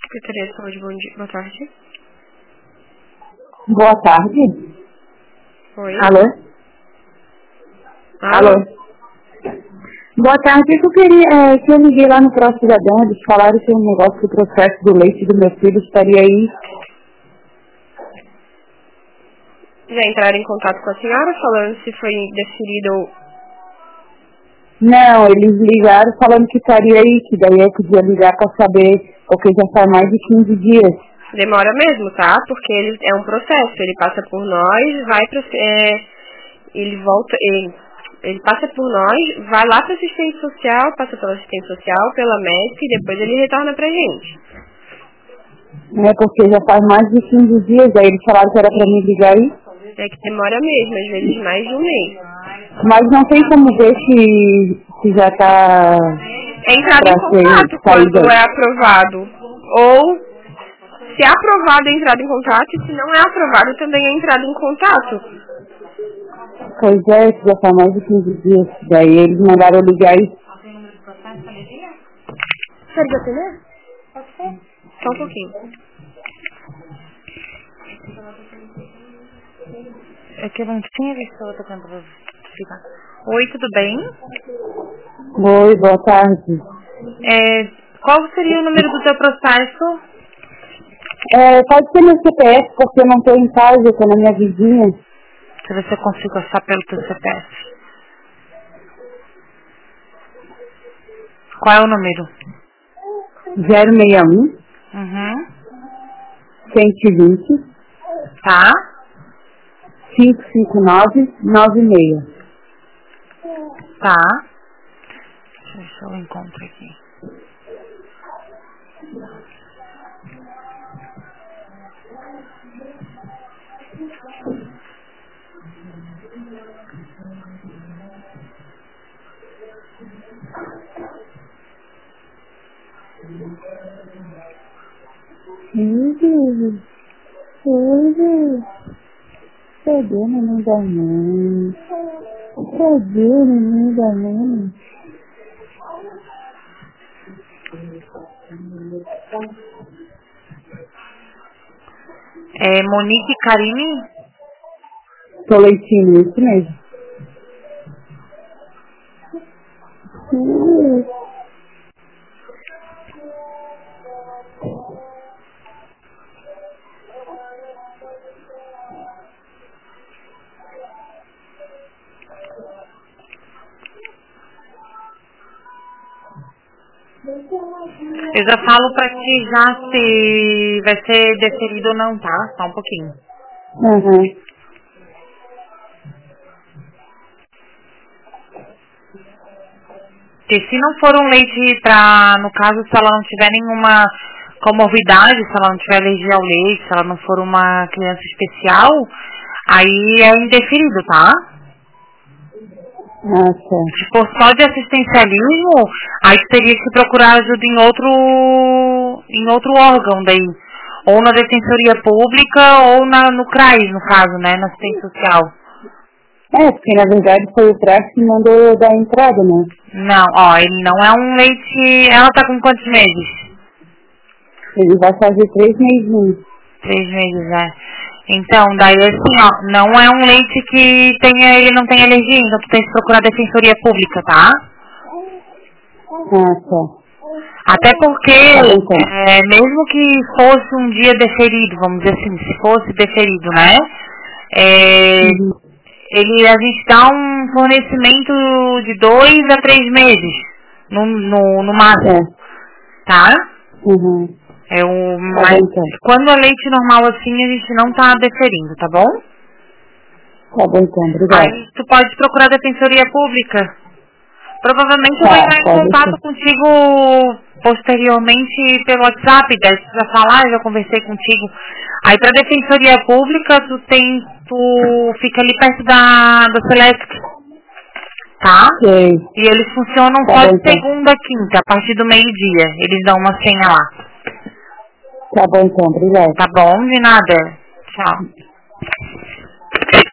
Secretaria de Saúde, bom dia. Boa tarde. Boa tarde. Oi. Alô? Alô? Boa tarde. Eu queria que eu liguei lá no Pro Cidadão, eles falaram que o negócio do processo do leite do meu filho estaria aí. Já entraram em contato com a senhora falando se foi deferido? Não, eles ligaram falando que estaria aí, que daí eu podia ligar para saber, porque já faz mais de 15 dias. Demora mesmo, tá? Porque ele é um processo, ele passa por nós, vai pra... ele volta... Ele passa por nós, vai lá para assistente social, passa pela assistente social, pela médica e depois ele retorna pra gente. É porque já faz mais de 15 dias, aí eles falaram que era para mim ligar aí. É que demora mesmo, às vezes mais de um mês. Mas não tem como ver se já está É entrada em para ser contato saído quando aí. é aprovado. Ou, se é aprovado, é entrada em contato, e se não é aprovado, também é entrada em contato. Pois é, já faz mais de 15 dias. Daí eles mandaram eu ligar aí. Pode atender? Pode ser. Só um pouquinho. É que eu não tinha visto outra canto pra ficar. Oi, tudo bem? Oi, boa tarde. Qual seria o número do teu processo? Pode ser meu CPF, porque eu não estou em casa, eu estou na minha vizinha. Deixa eu ver se eu consigo achar pelo teu CPF. Qual é o número? 061 Uhum. 120 Tá? 559 96. Tá. Deixa eu ver se eu encontro aqui. Cadê o menino da mãe? Cadê o menino da mãe? É Monique Karine? Tô leitinho, isso mesmo. Eu já falo pra ti já se vai ser deferido ou não, tá? Só um pouquinho. Uhum. Porque se não for um leite pra, no caso, se ela não tiver nenhuma comorbidade, se ela não tiver alergia ao leite, se ela não for uma criança especial, aí é indeferido, tá? Tá. Se for só de assistencialismo, aí tu teria que procurar ajuda em outro órgão daí. Ou na Defensoria Pública ou no CRAI, no caso, né? Na assistência social. Porque na verdade foi o CRAS que mandou eu dar a entrada, né? Não, ó, ele não é um leite... Ela tá com quantos meses? Ele vai fazer 3 meses. 3 meses, né? Então, daí assim, ó, não é um leite que ele não tem alergia, então tu tem que procurar a Defensoria Pública, tá? Tá. Até porque, Tá bom, então. mesmo que fosse um dia deferido, vamos dizer assim, se fosse deferido, né? Uhum. A gente dá um fornecimento de 2 a 3 meses, no máximo, tá? Uhum. Mas Tá bom, então. quando é leite normal assim, a gente não tá deferindo, tá bom? Tá bom, então. Obrigada. Aí tu pode procurar a Defensoria Pública. Provavelmente eu vou Tá, entrar em pode contato ser. contigo posteriormente pelo WhatsApp, daí se precisa falar, eu já conversei contigo. Aí pra Defensoria Pública, tu fica ali perto da Celeste, tá? Sei. E eles funcionam Tá só bom, de então. segunda a quinta, a partir do meio-dia. Eles dão uma senha lá. Tá bom, então. Obrigada. Tá bom? De nada. Tchau.